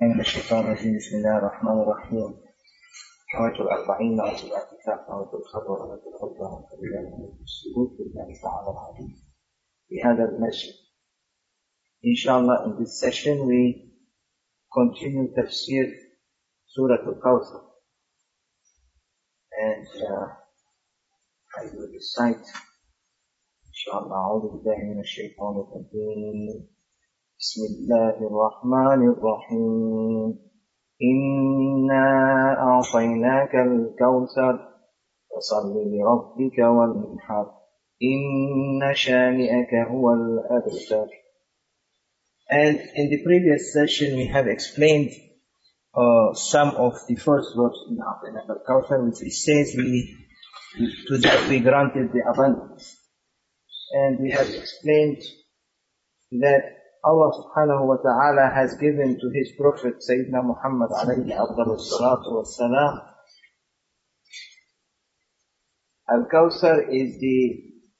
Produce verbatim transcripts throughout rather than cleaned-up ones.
من الشيطان الرجيم بسم الله الرحمن الرحيم نويت الأربعين نويت الاعتكاف نويت الخلوة نويت الخطبة نويت السجود لله تعالى العظيم في هذا المسجد. Inshallah, in this session we continue tafsir Surah Al-Kawthar, and uh, I will recite inshallah أعوذ بالله من الشيطان الرجيم بسم الله الرحمن الرحيم إنا أعطيناك الكوثر فصل لربك وانحر إن شانئك هو الأبتر. And in the previous session we have explained uh, some of the first verse in A'taynak al-Kawthar, which it says we, to that we granted the abundance. And we have explained that Allah subhanahu wa ta'ala has given to His Prophet Sayyidina Muhammad alayhi afdalu salatu wa salam. Al-Kawthar is the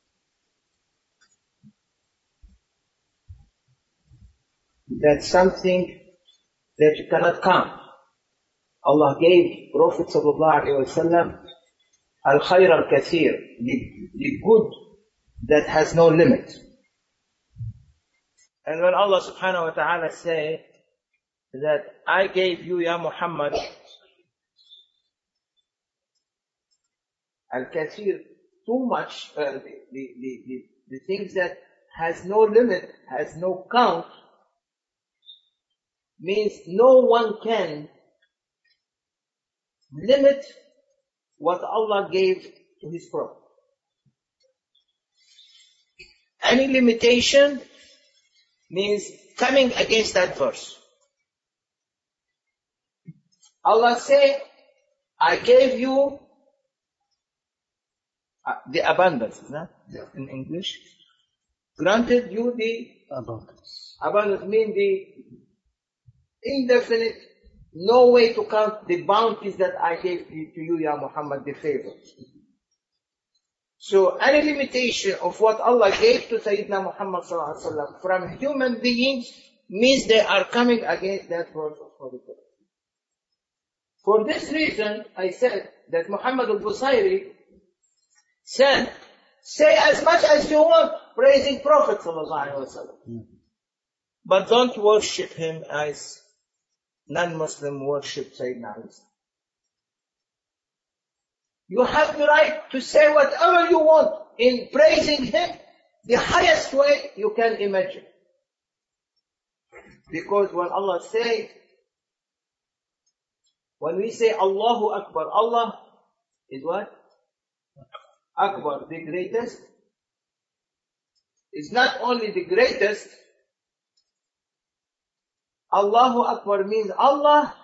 that's something that you cannot count. Allah gave Prophet sallallahu alayhi wa sallam al-khayr al-kathir, the, the good that has no limit. And when Allah subhanahu wa ta'ala said that I gave you, Ya Muhammad, al-kathir, too much, uh, the, the, the, the, the things that has no limit, has no count, means no one can limit what Allah gave to His Prophet. Any limitation means coming against that verse. Allah say, I gave you uh, the abundance, is that in English? Granted you the abundance. Abundance means the indefinite, no way to count the bounties that I gave to you, Ya Muhammad, the favor. So any limitation of what Allah gave to Sayyidina Muhammad sallallahu alaihi wasallam from human beings means they are coming against that verse of Holy Quran. For this reason, I said that Muhammad al-Busayri said, say as much as you want praising Prophet sallallahu alaihi wasallam, but don't worship him as non-Muslim worship Sayyidina Ali. You have the right to say whatever you want in praising him the highest way you can imagine. Because when Allah say, when we say Allahu Akbar, Allah is what? Akbar, the greatest. It's not only the greatest. Allahu Akbar means Allah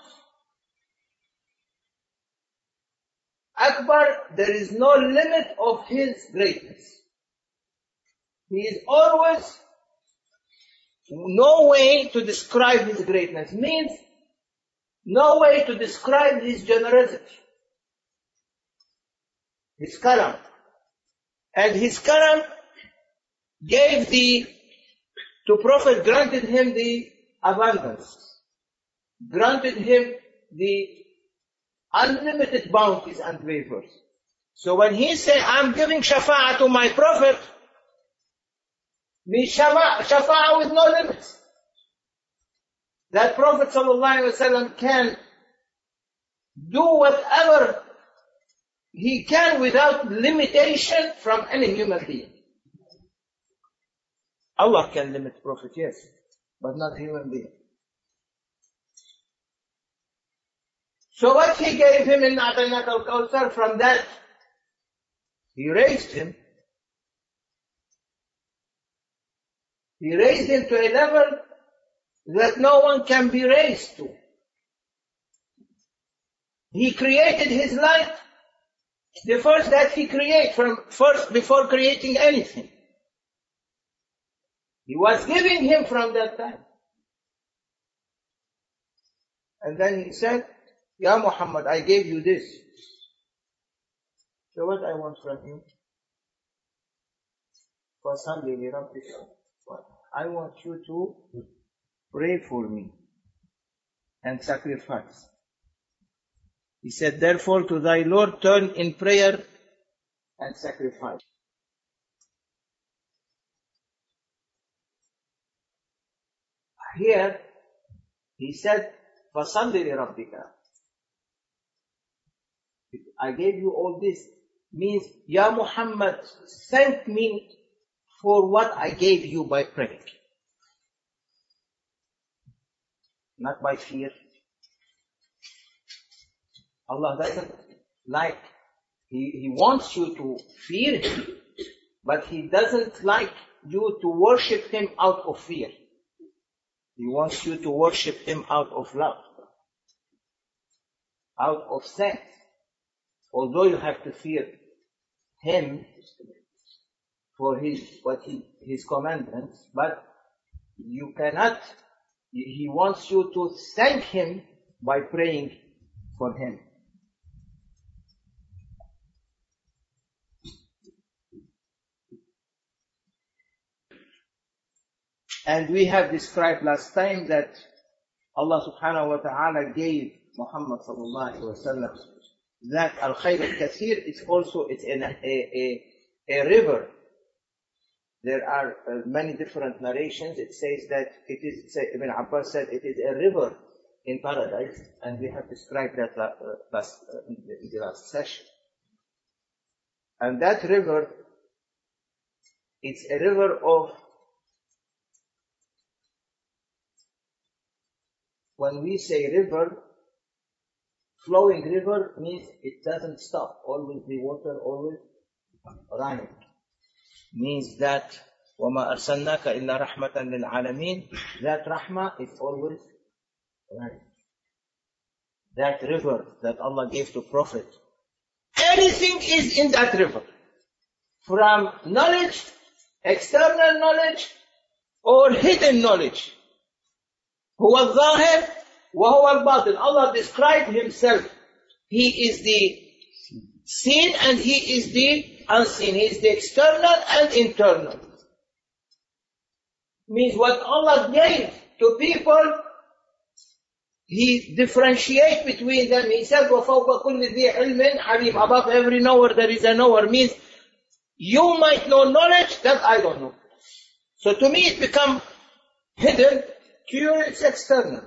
Akbar, there is no limit of His greatness. He is always, no way to describe His greatness. Means, no way to describe His generosity. His karam. And His karam gave the, to Prophet, granted him the abundance. Granted him the unlimited bounties and favors. So when he said, I'm giving shafa'ah to my Prophet, means shafa'ah with no limits. That Prophet sallallahu alaihi wasallam can do whatever he can without limitation from any human being. Allah can limit Prophet, yes, but not human being. So what he gave him in A'taynak al-Kawthar, from that, he raised him. He raised him to a level that no one can be raised to. He created his light, the first that he created, from first before creating anything. He was giving him from that time. And then he said, Ya Muhammad, I gave you this. So what I want from you? I want you to pray for me. and sacrifice. He said, therefore to thy Lord turn in prayer and sacrifice. Here, he said, فَصَلِّ لِرَبِّكَ. I gave you all this. Means, Ya Muhammad, thank me for what I gave you by praying. Not by fear. Allah doesn't like, He, He wants you to fear Him, but He doesn't like you to worship Him out of fear. He wants you to worship Him out of love, out of thanks. Although you have to fear Him for His, what he, His commandments, but you cannot, He wants you to thank Him by praying for Him. And we have described last time that Allah subhanahu wa ta'ala gave Muhammad sallallahu alayhi wa sallam that al-khayr al-kathir is also, it's in a, a, a, a river. There are uh, many different narrations. It says that it is, say, Ibn Abbas said it is a river in paradise, and we have described that uh, last, uh, in, the, in the last session. And that river, it's a river of, when we say river, flowing river means it doesn't stop. Always the water, always running. Means that وَمَا أَرْسَلْنَاكَ إِلَّا رَحْمَةً لِلْعَالَمِينَ. That rahmah is always running. That river that Allah gave to Prophet. Everything is in that river. From knowledge, external knowledge, or hidden knowledge. هو الظاهر وهو الباطن. Allah described Himself. He is the seen and He is the unseen. He is the external and internal. Means what Allah gave to people, He differentiates between them. He said, وَفَوْقَ كُلِّ ذِي عِلْمٍ عَلِيمٍ. Above every knower there is a knower. Means you might know knowledge that I don't know. So to me it becomes hidden. To you it's external.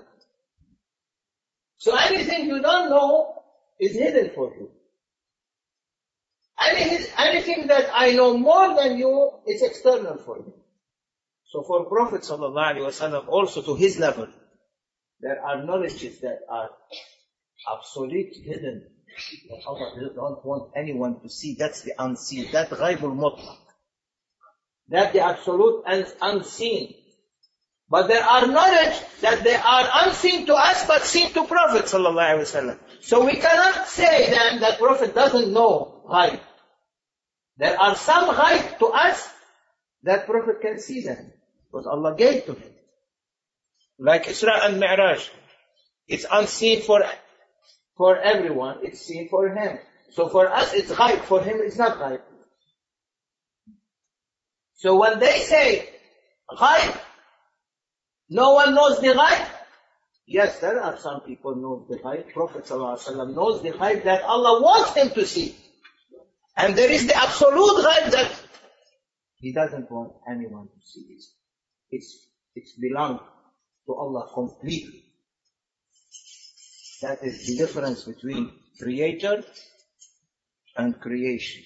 So anything you don't know is hidden for you. Anything, anything that I know more than you is external for you. So for Prophet sallallahu alaihi wasallam, also to his level, there are knowledges that are absolute hidden, that Allah don't want anyone to see. That's the unseen. That ghaibul mutlaq. That's the absolute and unseen. But there are knowledge that they are unseen to us, but seen to Prophet sallallahu alaihi wasallam. So we cannot say then that Prophet doesn't know ghaib. There are some ghaib to us that Prophet can see them, because Allah gave to him. Like Isra and Mi'raj. It's unseen for, for everyone, it's seen for him. So for us it's ghaib, for him it's not ghaib. So when they say ghaib, no one knows the ghaib. Yes, there are some people know the ghaib. Prophet ﷺ knows the ghaib that Allah wants him to see. And there is the absolute ghaib that He doesn't want anyone to see it. It's, it's belongs to Allah completely. That is the difference between creator and creation.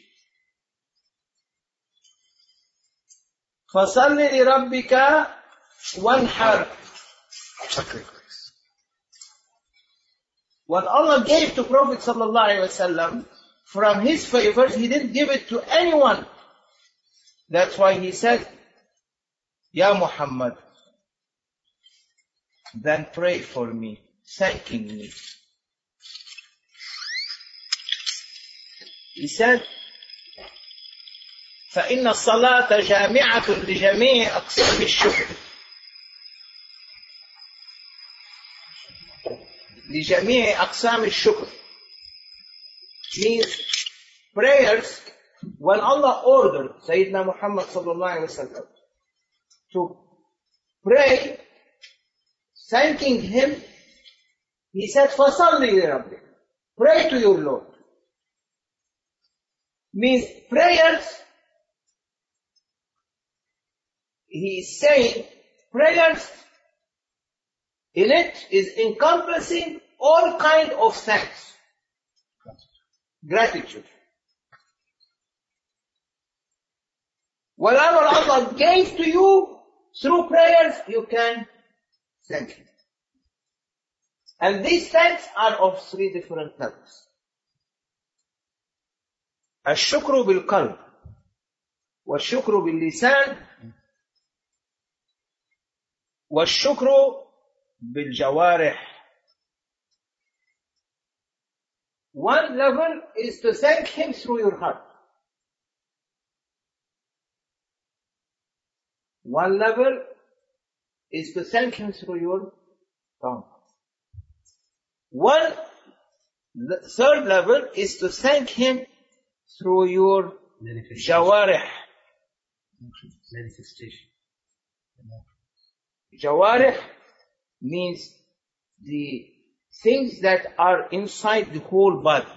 فَصَلِّ لِرَبِّكَ وَانْحَرْ. Sacrifice. What Allah gave to Prophet sallallahu alaihi wasallam from His favors, He didn't give it to anyone. That's why He said, Ya Muhammad, then pray for me, thanking me. He said, فَإِنَّ الصَّلَاةَ جَامِعَةٌ لِجَمِيعِ أَقْسَامِ الشُّكْرِ لِجَمِيعِ أَقْسَامِ الشُّكْرِ. Means prayers, when Allah ordered Sayyidina Muhammad sallallahu alaihi wasallam to pray, thanking Him He said, فَصَلِّ لِرَبِّكَ. Pray to your Lord. Means prayers, he is saying, prayers in it is encompassing all kind of thanks. Gratitude. Whatever Allah gave to you through prayers, you can thank Him. And these thanks are of three different levels. الشكر بالقلب والشكر باللسان والشكر بالجوارح. One level is to thank Him through your heart. One level is to thank Him through your tongue. One the third level is to thank Him through your jawarih. Manifestation. Jawarih means the things that are inside the whole body.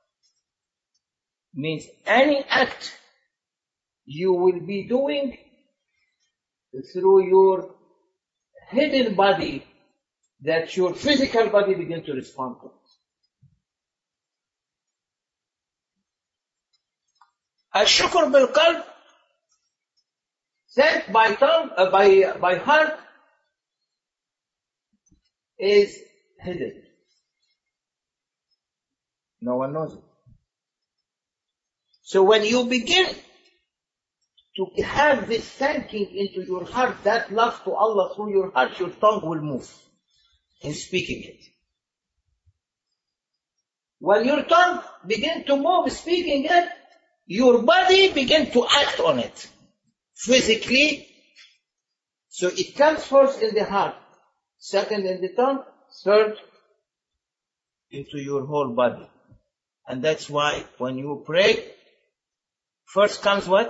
Means any act you will be doing through your hidden body that your physical body begin to respond to. الشكر بالقلب, thank by tongue, uh, by, by heart, is hidden. No one knows it. So when you begin to have this thanking into your heart, that love to Allah through your heart, your tongue will move in speaking it. When your tongue begin to move speaking it, your body begin to act on it physically. So it comes first in the heart, second in the tongue, third into your whole body. And that's why when you pray, first comes what?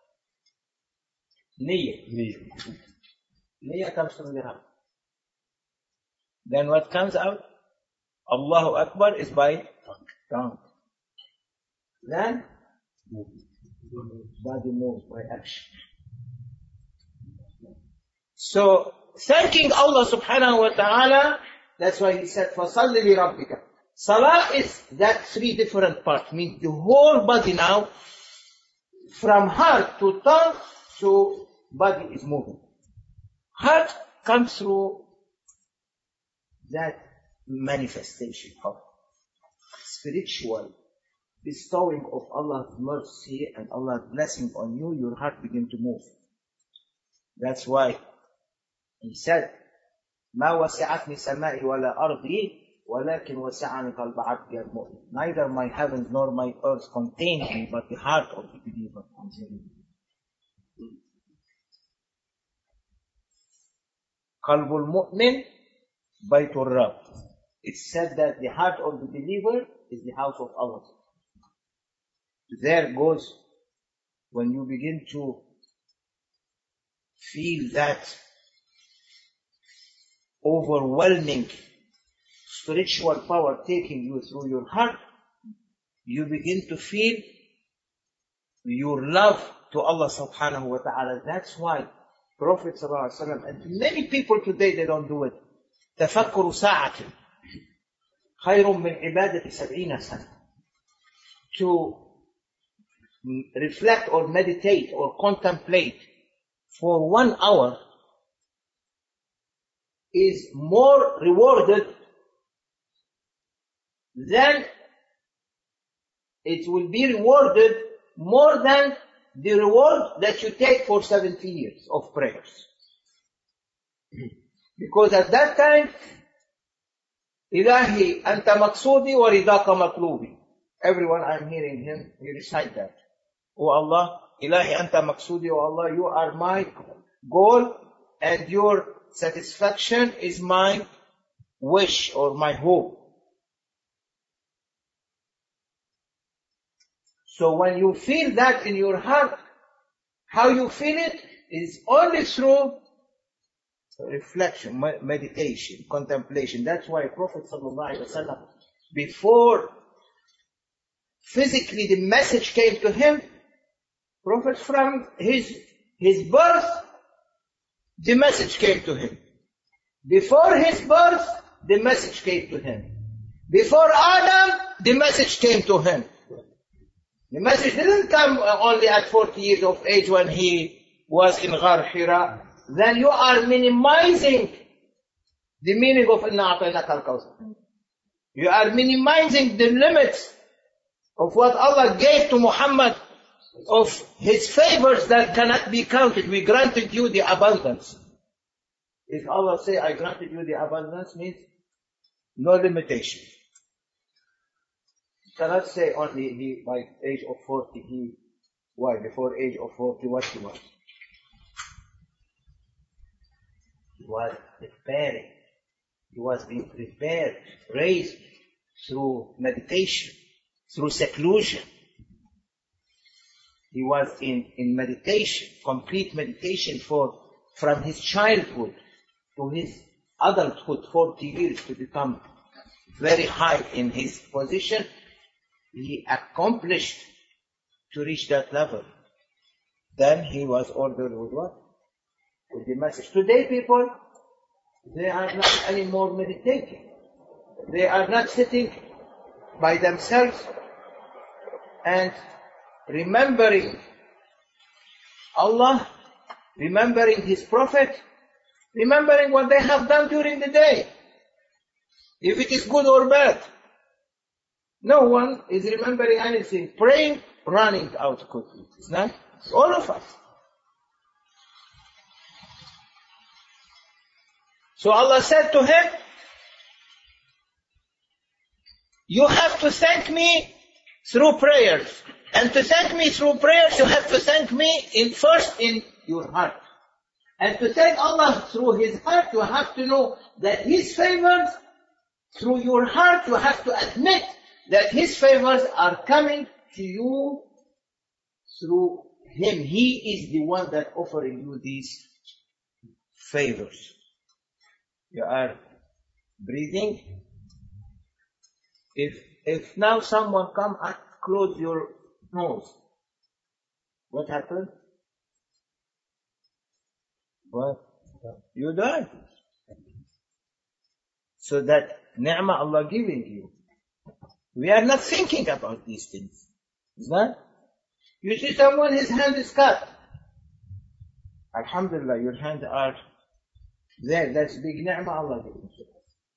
Niyyah. Niyyah. Niyyah comes from the heart. Then what comes out? Allahu Akbar is by tongue. Then body moves by action. So thanking Allah subhanahu wa ta'ala, that's why he said, فَصَلِّ لِرَبِّكَ. Salah is that three different parts, means the whole body now, from heart to tongue, so body is moving. Heart comes through that manifestation of spiritual bestowing of Allah's mercy and Allah's blessing on you, your heart begin to move. That's why he said, مَا وَسِعَتْنِ سَمَائِي وَلَا أَرْضِي وَلَكِنْ وَسِعَنِ قَلْبَ عَبْدِي الْمُؤْمِنِ. Neither my heavens nor my earth contain me, but the heart of the believer contains me. قَلْبُ الْمُؤْمِنِ بَيْتُ الرَّبِّ. It's said that the heart of the believer is the house of Allah. There goes when you begin to feel that overwhelming spiritual power taking you through your heart, you begin to feel your love to Allah subhanahu wa ta'ala. That's why Prophet sallallahu alaihi wasallam, and many people today, they don't do it. تفكر ساعة خير من عبادة سبعين سنة. To reflect or meditate or contemplate for one hour is more rewarded than it will be rewarded more than the reward that you take for seventy years of prayers. Because at that time, Ilahi anta maqsoodi wa ridaka matlubi. Everyone, I'm hearing him, he recite that. Oh Allah, Ilahi anta maqsoodi, oh Allah, you are my goal and your satisfaction is my wish or my hope. So when you feel that in your heart, how you feel it is only through reflection, meditation, contemplation. That's why Prophet ﷺ, before physically the message came to him, Prophet from his, his birth, the message came to him. Before his birth, the message came to him. Before Adam, the message came to him. The message didn't come only at forty years of age when he was in Ghar Hira. Then you are minimizing the meaning of Inna A'tainaka al-Kawthar. You are minimizing the limits of what Allah gave to Muhammad, of His favors that cannot be counted. We granted you the abundance. If Allah say, I granted you the abundance, means no limitation. You cannot say only he, by age of forty, he, why, before age of forty, what he was? He was preparing. He was being prepared, raised through meditation, through seclusion. He was in, in meditation, complete meditation for, from his childhood to his adulthood, forty years, to become very high in his position. He accomplished to reach that level. Then he was ordered with what? With the message. Today people, they are not anymore meditating. They are not sitting by themselves and remembering Allah, remembering His Prophet, remembering what they have done during the day. If it is good or bad. No one is remembering anything. Praying, running out quickly. It's not? It's all of us. So Allah said to him, you have to thank me through prayers. And to thank me through prayers, you have to thank me in first in your heart. And to thank Allah through His heart, you have to know that His favors, through your heart, you have to admit that His favors are coming to you through Him. He is the one that offering you these favors. You are breathing. If if now someone come and close your nose, what happened? What? You die. So that ni'mah Allah giving you. We are not thinking about these things. Is that? You see someone, his hand is cut. Alhamdulillah, your hands are there. That's big ni'mah Allah giving you.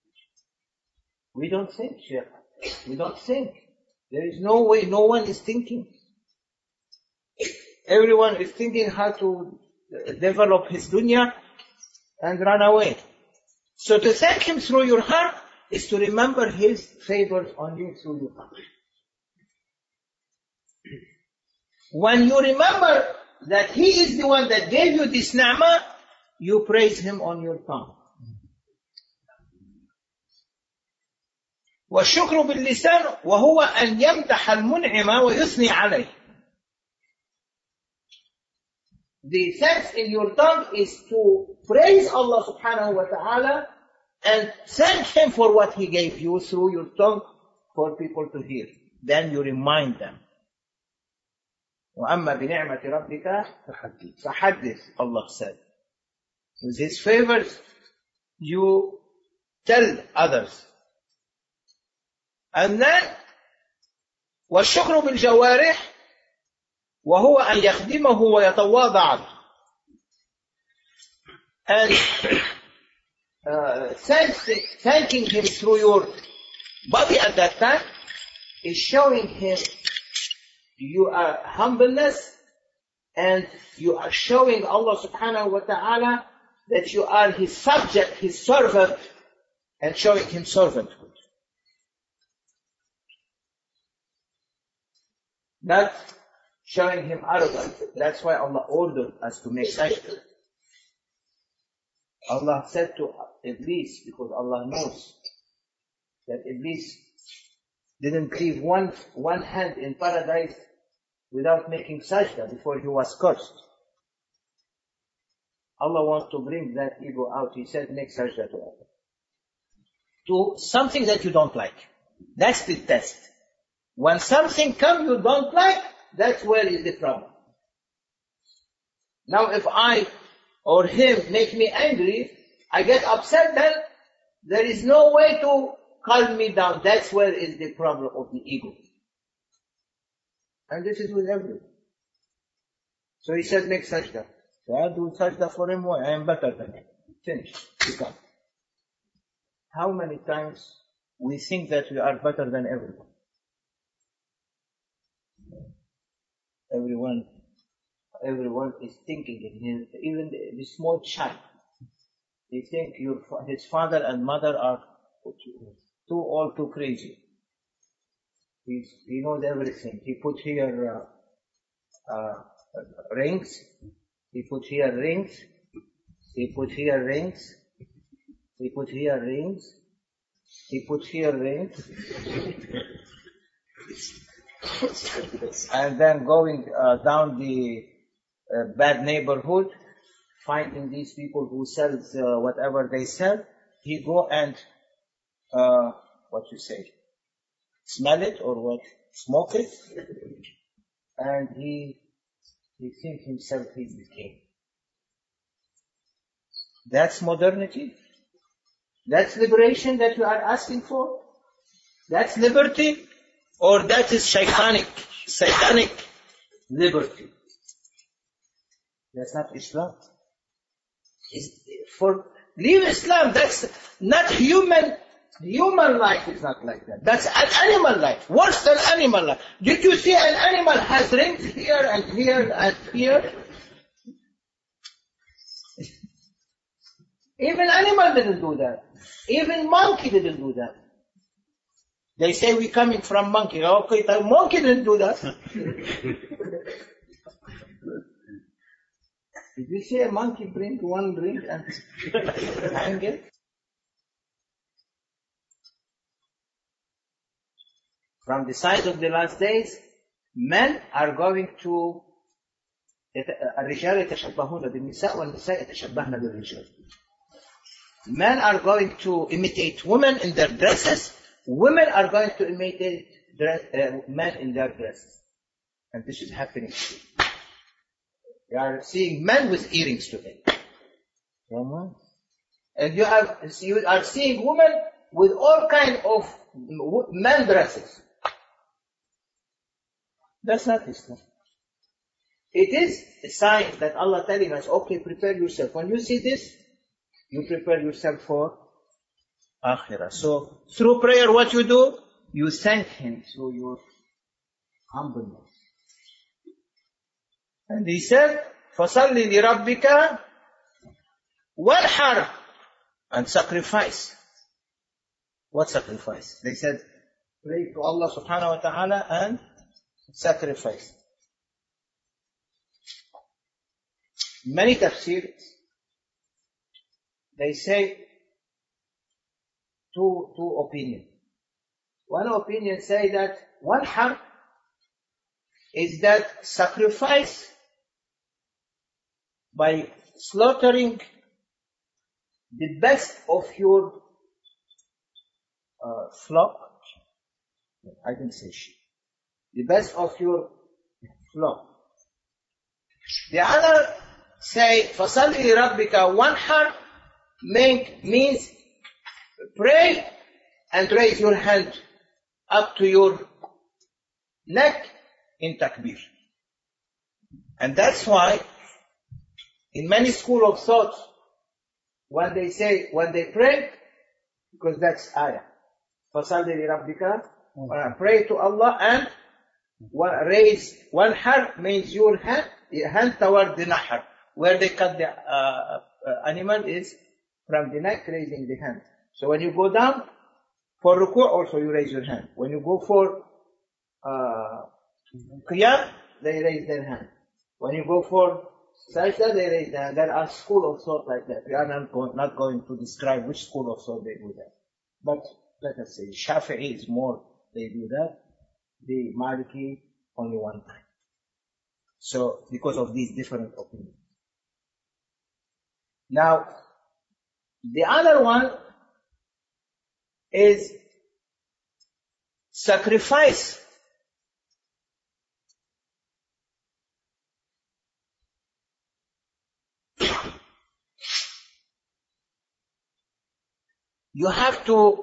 We don't think, Sheikh. We don't think. There is no way, no one is thinking. Everyone is thinking how to develop his dunya and run away. So to thank Him through your heart is to remember His favors on you through your heart. When you remember that He is the one that gave you this ni'mah, you praise Him on your tongue. والشكر باللسان وهو أن يمدح المنعم ويثني عليه. The thanks in your tongue is to praise Allah subhanahu wa ta'ala and thank Him for what He gave you through your tongue for people to hear. Then you remind them. وَأَمَّا بِنِعْمَةِ رَبِّكَ فَحَدِّثْ, Allah said. With His favors, you tell others. And then, وَالشُّكْرُ بِالْجَوَارِحِ وَهُوَ أَنْ يَخْدِمَهُ وَيَتَوَاضَعَ. And uh, thanks, thanking Him through your body at that time is showing Him you are humbleness, and you are showing Allah subhanahu wa ta'ala that you are His subject, His servant, and showing Him servanthood. Not showing Him arrogance. That's why Allah ordered us to make sajda. Allah said to Iblis, because Allah knows that Iblis didn't leave one, one hand in paradise without making sajda before he was cursed. Allah wants to bring that ego out. He said, make sajda to Allah. To something that you don't like. That's the test. When something comes you don't like, that's where is the problem. Now if I or him make me angry, I get upset, then there is no way to calm me down. That's where is the problem of the ego. And this is with everyone. So he said, make sajda. So I do sajda for him, I am better than him. Finish. Become. How many times we think that we are better than everyone? Everyone, everyone is thinking in his, even the, the small child. They think your, his father and mother are too old, too crazy. He's, he knows everything. He put here uh, uh, rings. He put here rings. He put here rings. He put here rings. He put here rings. And then going uh, down the uh, bad neighborhood, finding these people who sells uh, whatever they sell, he go and uh, what you say, smell it or what, smoke it, and he he thinks himself he's the king. That's modernity. That's liberation that you are asking for. That's liberty, or that is shaitanic, satanic liberty. That's not Islam. It's for leave Islam. That's not human. Human life is not like that. That's an animal life. Worse than animal life. Did you see an animal has rings here and here and here? Even animal didn't do that. Even monkey didn't do that. They say we're coming from monkey. Okay, the monkey didn't do that. Did you see a monkey bring one ring and hang it? From the side of the last days, men are going to الرجال يتشبهون بالنساء والنساء يتشبهن بالرجال. Men are going to imitate women in their dresses. Women are going to imitate dress, uh, men in their dresses. And this is happening. You are seeing men with earrings today. And you are, you are seeing women with all kinds of men dresses. That's not Islam. It is a sign that Allah telling us, okay, prepare yourself. When you see this, you prepare yourself for Akhirah. So, through prayer, what you do? You thank Him through your humbleness. And He said, فَصَلِّ لِرَبِّكَ وَانْحَرْ, and sacrifice. What sacrifice? They said, pray to Allah subhanahu wa ta'ala and sacrifice. Many tafsirs, they say two, two opinions. One opinion say that one harm is that sacrifice by slaughtering the best of your uh, flock. I didn't say sheep. The best of your flock. The other say, فَصَلِّ لِرَبِّكَ وَانْحَرْ means pray and raise your hand up to your neck in takbir. And that's why in many schools of thought, when they say, when they pray, because that's ayah, فَصَلِّ لِرَبِّكَ, uh, pray to Allah and raise one har means your hand, hand toward the nahar. Where they cut the uh, uh, animal is from the neck, raising the hand. So when you go down for ruku' also you raise your hand. When you go for uh, qiyam, they raise their hand. When you go for sajda, they raise their hand. There are school of thought like that. We are not, go- not going to describe which school of thought they do that. But let us say Shafi'i is more, they do that. The Maliki only one time. So because of these different opinions. Now, the other one is sacrifice. You have to,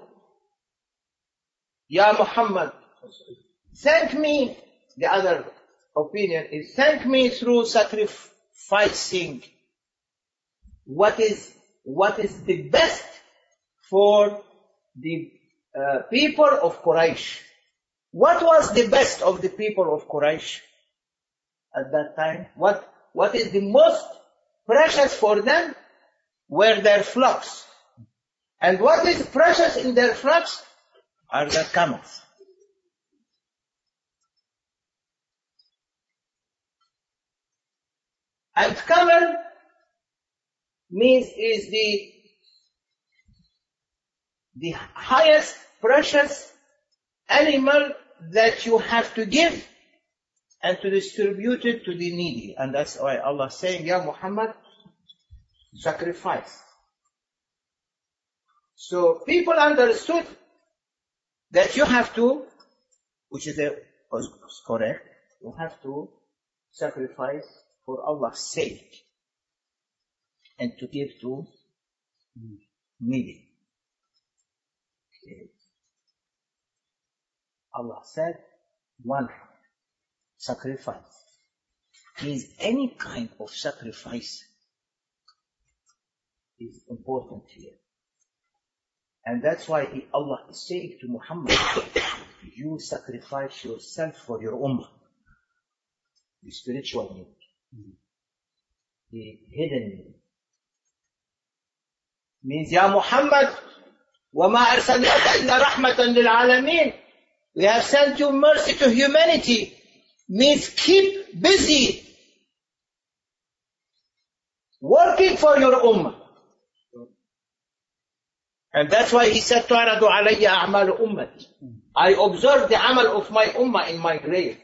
Ya Muhammad, thank me. The other opinion is thank me through sacrificing what is what is the best for the uh, people of Quraysh. What was the best of the people of Quraysh at that time? What what is the most precious for them were their flocks. And what is precious in their flocks are their camels. And camel means is the the highest precious animal that you have to give and to distribute it to the needy. And that's why Allah is saying, Ya Muhammad, sacrifice. So people understood that you have to, which is a, was correct, you have to sacrifice for Allah's sake and to give to needy. Okay. Allah said, one sacrifice means any kind of sacrifice is important here. And that's why he, Allah is saying to Muhammad, you sacrifice yourself for your ummah, the spiritual need, the hidden need. Means, Ya Muhammad, وَمَا أَرْسَلْنَاكَ إِلَّا رَحْمَةً لِلْعَالَمِينَ. We have sent you mercy to humanity. Means keep busy working for your ummah. And that's why he said, تُعْرَضُ عَلَيَّ أَعْمَالُ أُمَّتِ. I observe the amal of my ummah in my grave.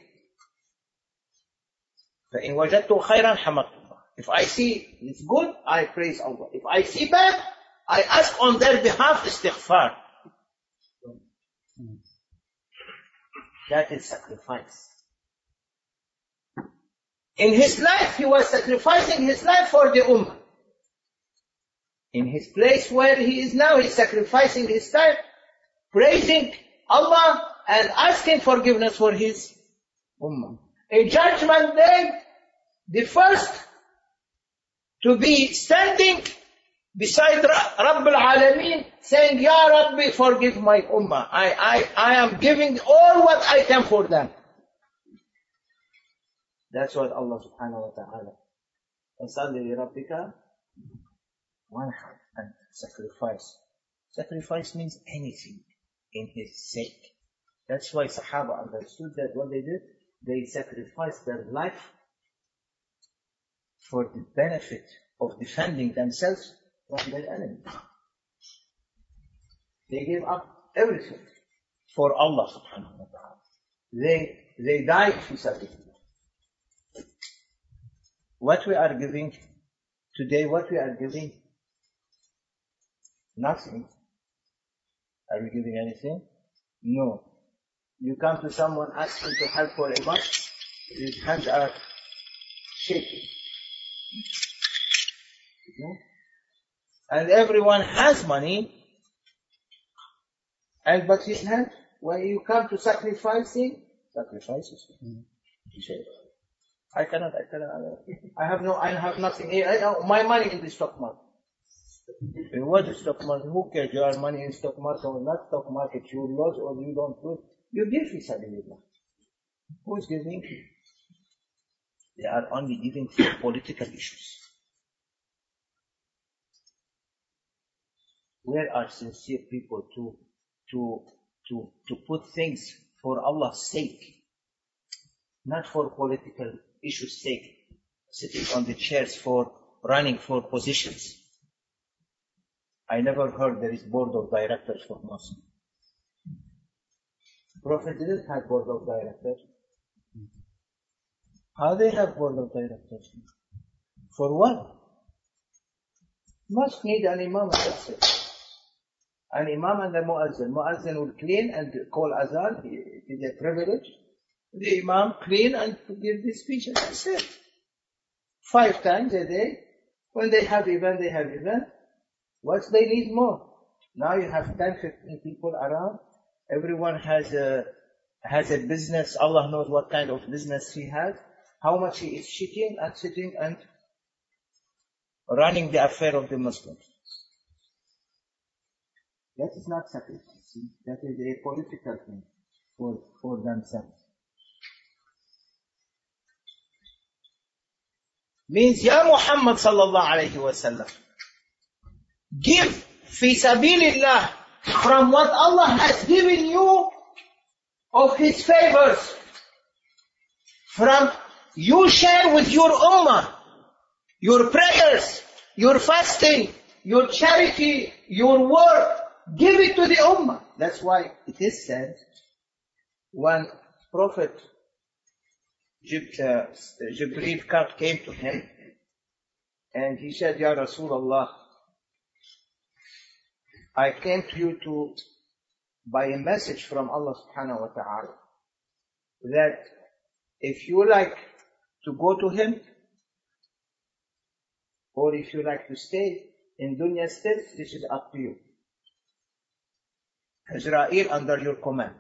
فَإِنْ وَجَدْتُ خَيْرًا حَمَدْتُ. If I see it's good, I praise Allah. If I see bad, I ask on their behalf istighfar. That is sacrifice. In his life, he was sacrificing his life for the ummah. In his place where he is now, he's sacrificing his time, praising Allah and asking forgiveness for his ummah. In Judgment Day, the first to be standing beside Rabb al-Alameen, saying, Ya Rabbi, forgive my ummah. I, I, I am giving all what I can for them. That's what Allah subhanahu wa ta'ala. وَصَلِّ لِرَبِّكَ وَانْحَرْ. And sacrifice. Sacrifice means anything in his sake. That's why Sahaba understood that what they did, they sacrificed their life for the benefit of defending themselves from their enemies. They gave up everything for Allah subhanahu wa ta'ala. They, they died for sacrifice. What we are giving today, what we are giving, nothing. Are we giving anything? No. You come to someone asking to help for a month, his hands are shaking. No? And everyone has money, and but his hand, when you come to sacrificing, sacrifices. Mm-hmm. I cannot, I cannot, I have no, I have nothing here. I have my money in the stock market. In what is stock market? Who cares? You have money in stock market or not stock market? You lose or you don't lose. You give fi sabilillah. Who is giving? They are only giving for political issues. Where are sincere people to, to, to, to put things for Allah's sake? Not for political issues' sake. Sitting on the chairs for running for positions. I never heard there is board of directors for Muslim. Prophet didn't have board of directors. How they have board of directors? For what? Mosque need an imam and that's it. An imam and a muazzin. Muazzin will clean and call azan. It is a privilege. The imam clean and give the speech and that's it. Five times a day. When they have event, they have event. What they need more? Now you have ten, fifteen people around. Everyone has a, has a business. Allah knows what kind of business he has. How much he is cheating and sitting and running the affair of the Muslims. That is not sacrifice. That is a political thing for, for themselves. Means, Ya Muhammad sallallahu alayhi wa sallam, give fi sabilillah from what Allah has given you of His favors. From you share with your ummah, your prayers, your fasting, your charity, your work, give it to the ummah. That's why it is said, when Prophet Jibreel came to him, and he said, Ya Rasulullah, I came to you to, by a message from Allah subhanahu wa ta'ala, that if you like to go to him, or if you like to stay in dunya still, this is up to you. Azrael under your command.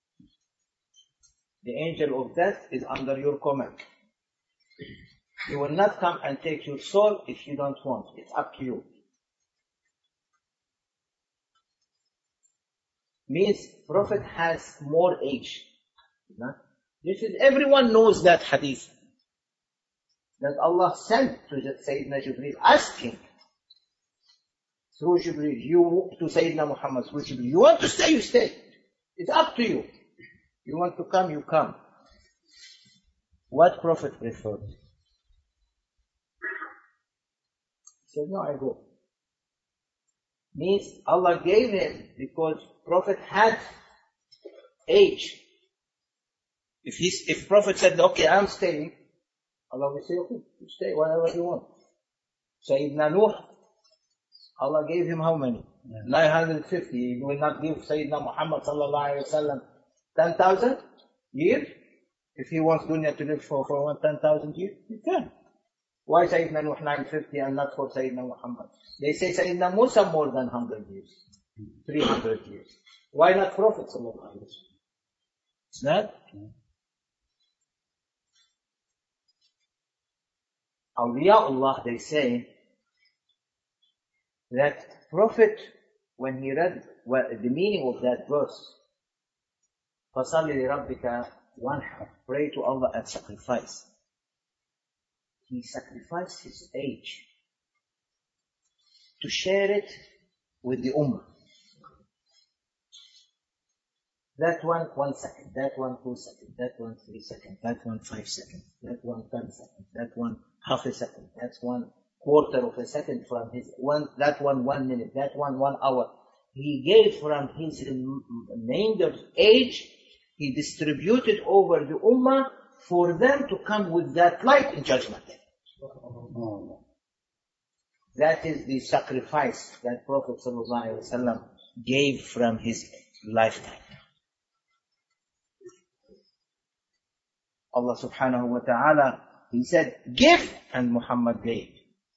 The angel of death is under your command. He will not come and take your soul if you don't want. It's up to you. Means Prophet has more age. This is, everyone knows that hadith. That Allah sent to Sayyidina Jibreel, asking through Jibreel, you to Sayyidina Muhammad through Jibreel, you want to stay, you stay. It's up to you. You want to come, you come. What Prophet preferred? He said, no, I go. Means Allah gave him because Prophet had age. If he's, if Prophet said, okay, I'm staying, Allah will say, okay, you stay whatever you want. Sayyidina Nuh, Allah gave him how many? Yeah. nine hundred fifty. He will not give Sayyidina Muhammad sallallahu alayhi wa sallam ten thousand years? If he wants dunya to live for, for one ten thousand years, he can. Why Sayyidina Nuh nine hundred fifty and not for Sayyidina Muhammad? They say Sayyidina Musa more than one hundred years. three hundred years. Why not Prophet sallallahu alayhi wa sallam? It's not? Awliyaullah, they say that Prophet, when he read well, the meaning of that verse, فَصَلِّ لِرَبِّكَ وَانْحَرْ, pray to Allah and sacrifice. He sacrificed his age to share it with the ummah. That one, one second. That one, two seconds. That one, three seconds. That one, five seconds. That one, ten seconds. That one, half a second. That's one quarter of a second from his one. That one, one minute. That one, one hour. He gave from his remainder age. He distributed over the ummah for them to come with that light in judgment day. That is the sacrifice that Prophet ﷺ gave from his lifetime. Allah subhanahu wa ta'ala, He said, give, and Muhammad gave.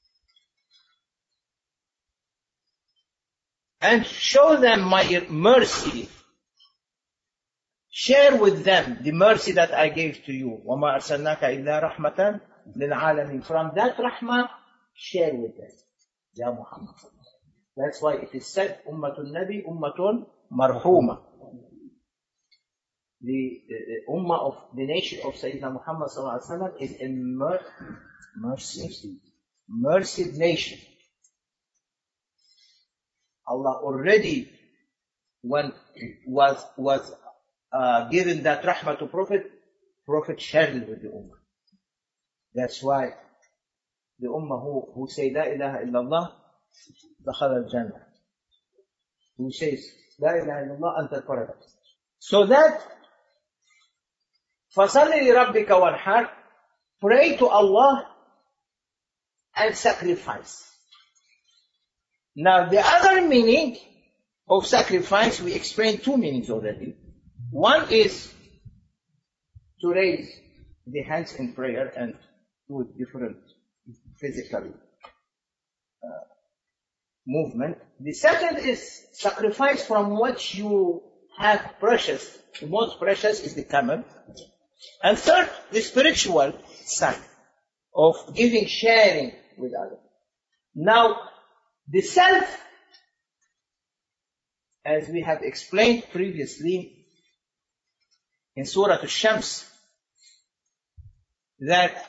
And show them my mercy. Share with them the mercy that I gave to you. وَمَا أَرْسَلْنَاكَ إِلَّا رَحْمَةً لِلْعَالَمِينَ. From that rahmah, share with them. Ya Muhammad. That's why it is said, Ummatun Nabi, Ummatun Marhuma. The, the, the ummah of the nation of Sayyidina Muhammad sallallahu alaihi wasallam is a mer- mercy, mercy nation. Allah already, when was was uh, given that rahmah to Prophet, Prophet shared it with the ummah. That's why the ummah who, who say La ilaha illallah, dakhala al-jannah. Who says La ilaha illallah, anta paradise. So that فَصَلِّ لِرَبِّكَ وَانْحَرْ, pray to Allah and sacrifice. Now, the other meaning of sacrifice, we explained two meanings already. One is to raise the hands in prayer and do different physical uh, movement. The second is sacrifice from what you have precious. The most precious is the camel. And third, the spiritual side of giving, sharing with others. Now, the self, as we have explained previously in Surah Al-Shams, that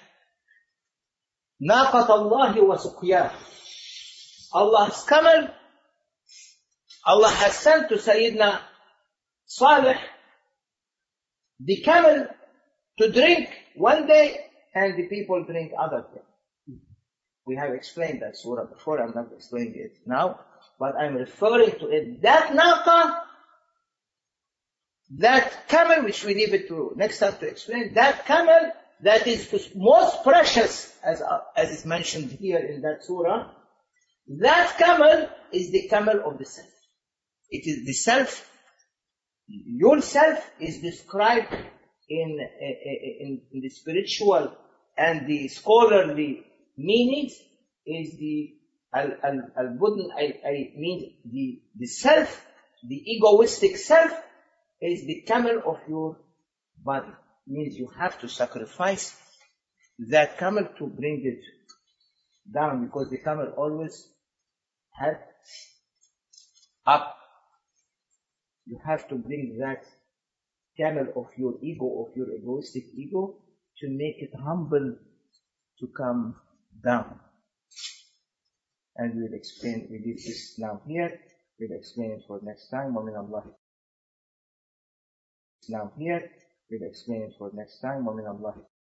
ناقة الله وسقياه, Allah's camel, Allah has sent to Sayyidina Salih the camel to drink one day and the people drink other day. We have explained that surah before, I'm not explaining it now, but I'm referring to it. That naqa, that camel, which we leave it to next time to explain, that camel that is most precious, as, uh, as is mentioned here in that surah, that camel is the camel of the self. It is the self, your self is described in, in, in the spiritual and the scholarly meanings is the al-budn, I, I mean the, the self, the egoistic self is the camel of your body. Means you have to sacrifice that camel to bring it down, because the camel always had up. You have to bring that camel of your ego, of your egoistic ego, to make it humble, to come down. And we'll explain, we leave this now here, we'll explain it for next time. وَمِنَ اللَّهِ now here, we'll explain it for next time. وَمِنَ اللَّهِ